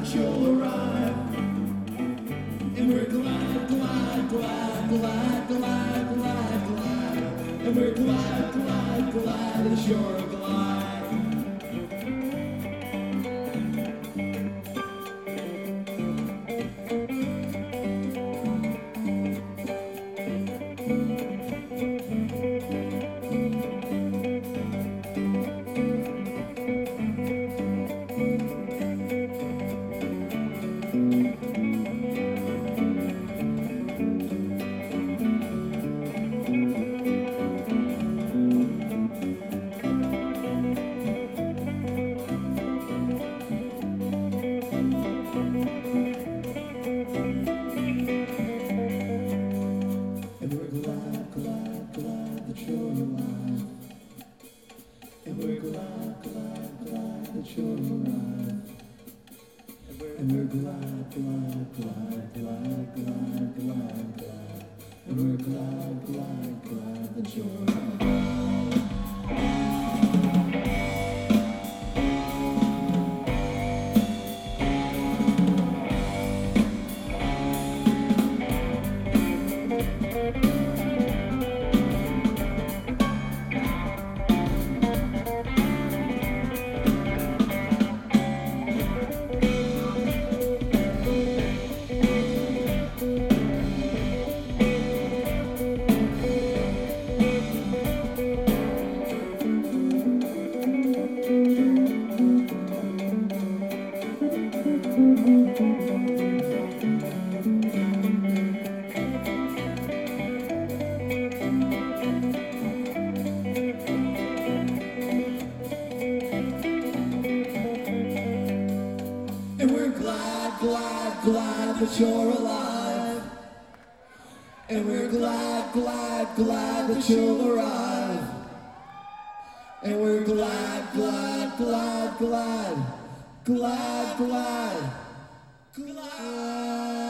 that you'll arrive. And we're glad, glad, glad, glad, glad, glad, glad. And we're glad, glad, glad that you're glad. And we're glad, glad, glad that you're alive. And we're glad, glad, glad that you're alive. And we're glad, glad, glad, glad, glad, glad, glad. And we're glad, glad, glad that you're alive. And we're glad, glad, glad that you're alive. And we're glad, glad, glad that you'll arrive. And we're glad, glad, glad, glad, glad, glad, glad.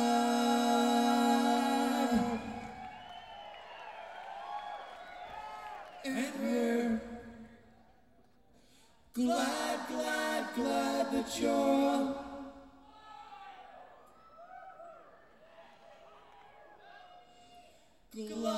And we're glad, glad, glad that you're glad.